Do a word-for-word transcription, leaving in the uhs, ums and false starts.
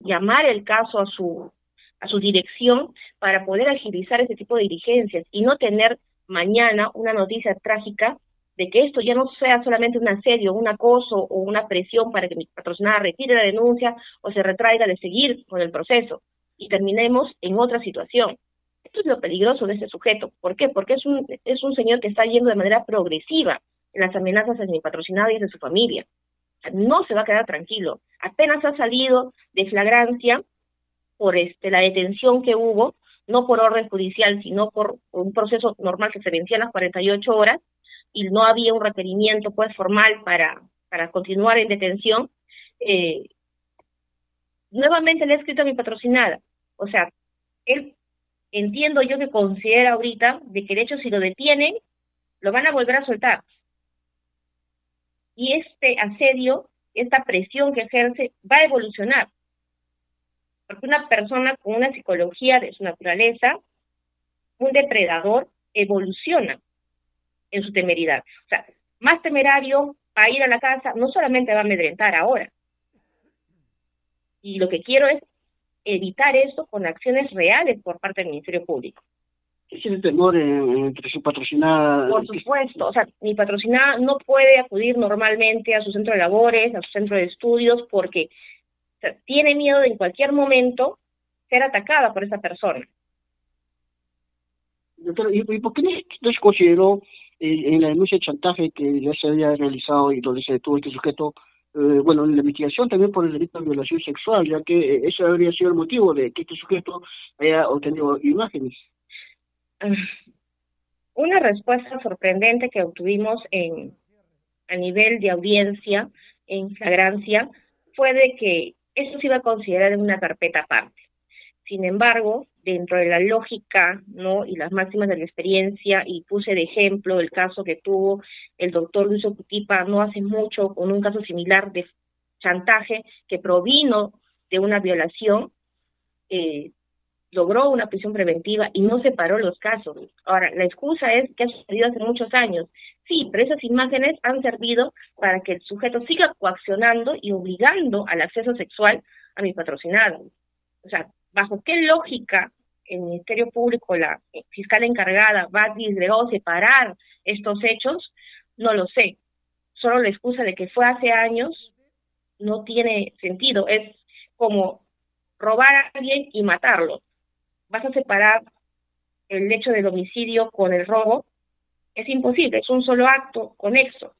llamar el caso a su a su dirección para poder agilizar ese tipo de diligencias y no tener mañana una noticia trágica de que esto ya no sea solamente un asedio, un acoso o una presión para que mi patrocinada retire la denuncia o se retraiga de seguir con el proceso y terminemos en otra situación. Esto es lo peligroso de este sujeto. ¿Por qué? Porque es un, es un señor que está yendo de manera progresiva en las amenazas a mi patrocinada y de su familia. O sea, no se va a quedar tranquilo. Apenas ha salido de flagrancia por este la detención que hubo, no por orden judicial, sino por un proceso normal que se vencía a las cuarenta y ocho horas, y no había un requerimiento pues formal para, para continuar en detención, eh, nuevamente le he escrito a mi patrocinada. O sea, él, entiendo yo que considera ahorita de que de hecho si lo detienen, lo van a volver a soltar. Y este asedio, esta presión que ejerce, va a evolucionar. Porque una persona con una psicología de su naturaleza, un depredador, evoluciona en su temeridad. O sea, más temerario va a ir a la casa, no solamente va a amedrentar ahora. Y lo que quiero es evitar esto con acciones reales por parte del Ministerio Público. ¿Tiene temor en- entre su patrocinada? Por supuesto, o sea, mi patrocinada no puede acudir normalmente a su centro de labores, a su centro de estudios, porque o sea, tiene miedo de en cualquier momento ser atacada por esa persona. Doctora, ¿y, y por qué no no se consideró eh, en la denuncia de chantaje que ya se había realizado y donde se detuvo este sujeto, eh, bueno, en la investigación también por el delito de violación sexual, ya que eh, ese habría sido el motivo de que este sujeto haya obtenido imágenes? Una respuesta sorprendente que obtuvimos en, a nivel de audiencia, en flagrancia, fue de que esto se iba a considerar en una carpeta aparte. Sin embargo, dentro de la lógica, ¿no?, y las máximas de la experiencia, y puse de ejemplo el caso que tuvo el doctor Luis Ocutipa no hace mucho, con un caso similar de chantaje que provino de una violación, eh, logró una prisión preventiva y no separó los casos. Ahora, la excusa es que ha sucedido hace muchos años. Sí, pero esas imágenes han servido para que el sujeto siga coaccionando y obligando al acceso sexual a mi patrocinado. O sea, ¿bajo qué lógica el Ministerio Público, la fiscal encargada, va a disgregar o separar estos hechos? No lo sé. Solo la excusa de que fue hace años no tiene sentido. Es como robar a alguien y matarlo. ¿Vas a separar el hecho del homicidio con el robo? Es imposible, es un solo acto conexo.